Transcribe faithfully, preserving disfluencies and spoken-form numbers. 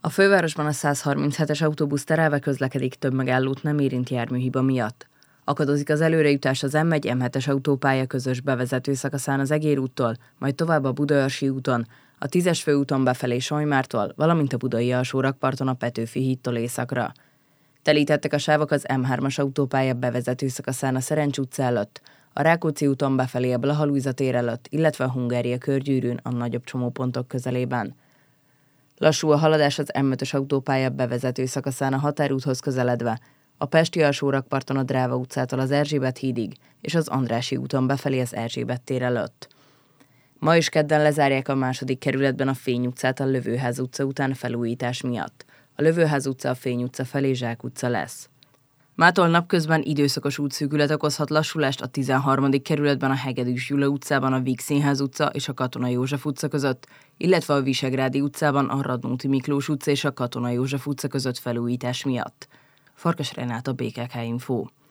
A fővárosban a százharminchetes autóbusz terelve közlekedik, több megállót nem érint járműhiba miatt. Akadozik az előrejutás az em egy em hetes autópálya közös bevezető szakaszán az Egér úttól, majd tovább a Budaörsi úton, a tízes főúton befelé Solymártól, valamint a budai alsórakparton a Petőfi hídtól északra. Telítettek a sávok az em hármas autópálya bevezető szakaszán a Szerencs utca előtt, a Rákóczi úton befelé a Blaha Lujza tér előtt, illetve a Hungária körgyűrűn a nagyobb csomópontok közelében. Lassú a haladás az em ötös autópálya bevezető szakaszán a Határúthoz közeledve, a Pesti alsórakparton a Dráva utcától az Erzsébet hídig, és az Andrássy úton befelé az Erzsébet tér előtt. Ma is kedden lezárják a második kerületben a Fény utcát a Lövőház utca után felújítás miatt. A Lövőház utca a Fény utca felé Zsák utca lesz. Mától napközben időszakos útszűkület okozhat lassulást a tizenharmadik kerületben a Hegedűs Gyula utcában a Vígszínház utca és a Katona József utca között, illetve a Visegrádi utcában a Radnóti Miklós utca és a Katona József utca között felújítás miatt. Farkas Renáta, bé ká ká Info.